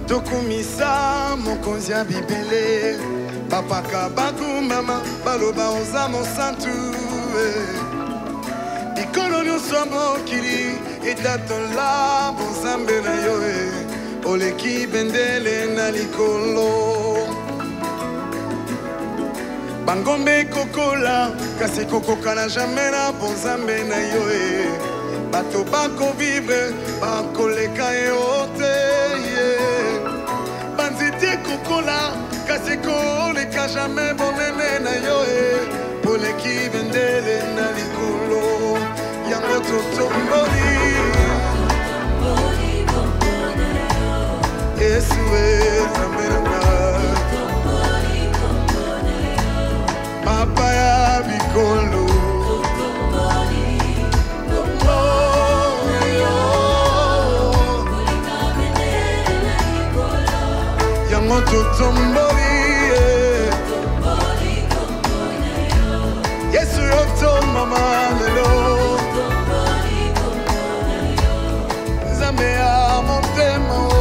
Tokumisa mokonzi ya bibele Papa kabaku mama baloba oza monsantu Bikolo nyonso mokili etatola bonzambe na yo Oleki bendele na likolo Bangombe kokola kasi kokoka na jamais na bonzambe na yo Bato bako vivre bako leka eote Banzite kokola kasi koleka jamais bonene na yo Poleki bendele na likolo Yango totomboli Yesu zambe na Papa ya bikolo Yango totomboli Yesu yoto mama lelo Zambe ya montemo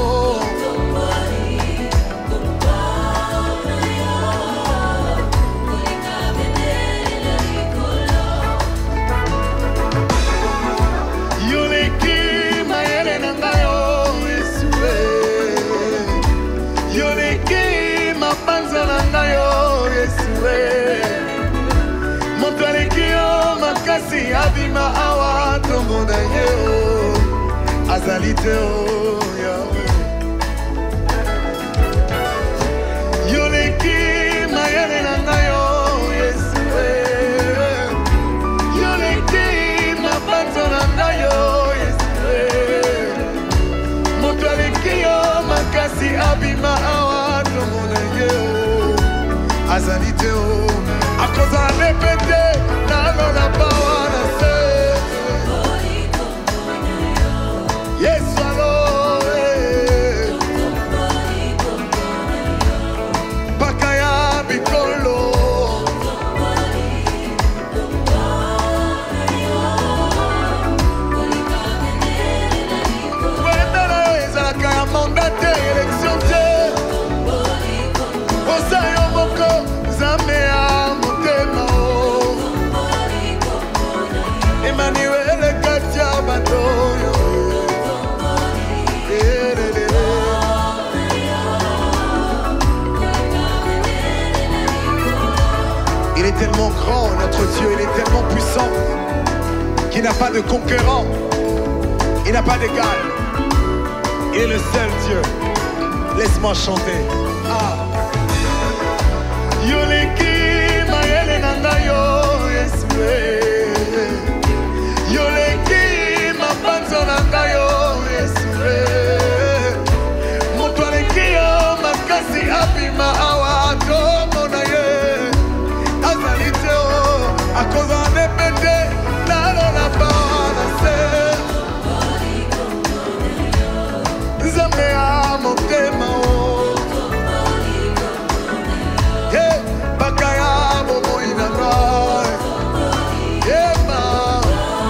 Makasi abima awa tomona yeo Azalite o Yahweh Yoleki mayele na ngayo Yesue Yoleki mapanzo na ngayo Yesue Motaleki yo makasi abima awa tomona yeo Azalite o Akoza repete Nalo na bawa na se Yes, alo Bakaya bikolo Wendala eza kaya mandate election te Osayo moko zamea motema Emmanuel Katia Batoyo Il est tellement grand, notre Dieu, il est tellement puissant qu'il n'a pas de concurrent, il n'a pas d'égal. Il est le seul Dieu. Laisse-moi chanter. Yoleki mayele nangayo Yesue Yoleki mapanzo nangayo Yesue Motualeki yo makasi abima awa tomona ye Azalite o akoza nepende nalo na bana se Zambe a motema o Bakaya bobo inamra Ema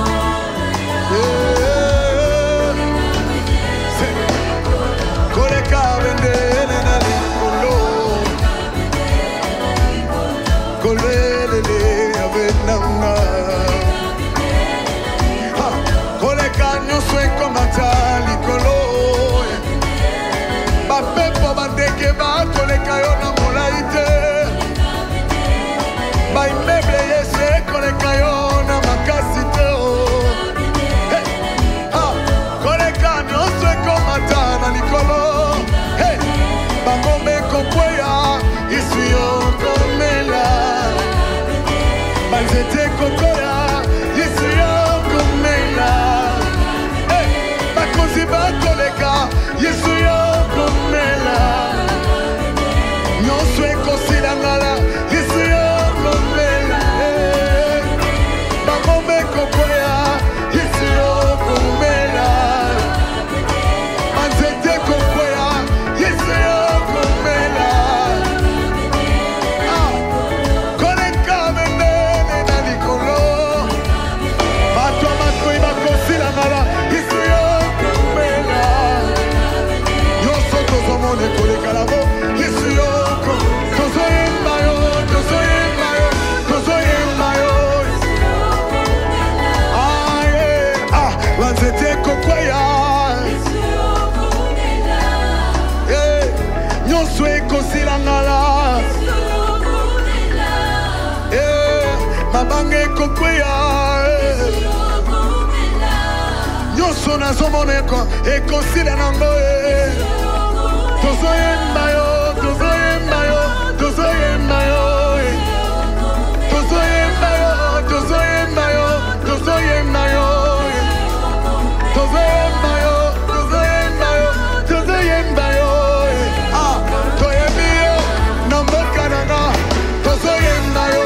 Koleka bendele na likolo Kolelele abenanga Koleka nyonso ekomata likolo Bapepo bandeke bakoleka yo na molai te Baimeble yese koleka yo na makasi te o Koleka nyonso ekomata na likolo Bangombe kokweya isu yo komela Banzete kokoya isu yo komela Bakozi bakoleka isu yo komela Nyonso ekosila ngala isu yo komela Bangombe kokoya isu yo komela Banzete kokoya isu yo komela Koleka bendele na likolo nyonso ekosila ngala mabanga ekokweya nyonso nazomona ekosila nango tozoyemba yo tozoyemba yo tozoyemba yo tozoyemba yo tozoyemba yo tozoyemba yo tozoyemba yo tozoyemba yo tozoyemba yo toyembi yo na mboka nanga tozoyemba yo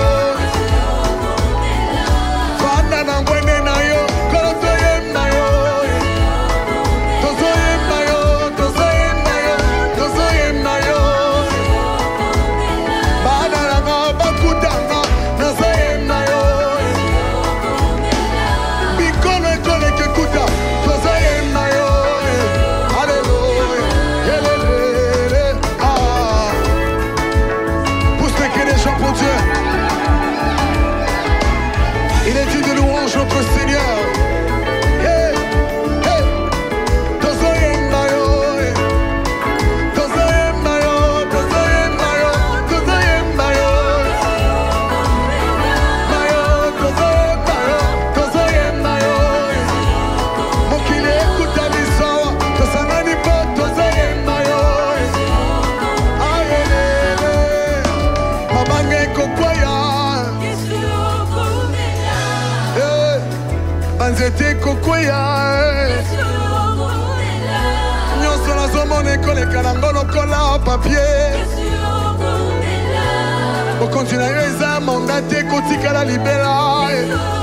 fanda na ngwende na yo kolo toyemba yo tozoyemba yo tozoyemba yo tozoyemba yo bana nanga bakutanga nazoyemba yo bikono ekole kekuta tozoyemba yo alléluia yelelele pousse les cris des chants pour Dieu. Il est dit de louange notre Seigneur. Hey, hey. Tozoyemba yo, tozoyemba yo, tozoyemba yo, tozoyemba yo, tozoyemba yo, tozoyemba yo. Mokili ekuta biso, tosangani po tozoyemba yo. Ayelele, mabanga ekokwaya. Banzete kokwea nyonso nazomona ekoleka nango lokola papier bokonzi na yo eza manda te kotikala libela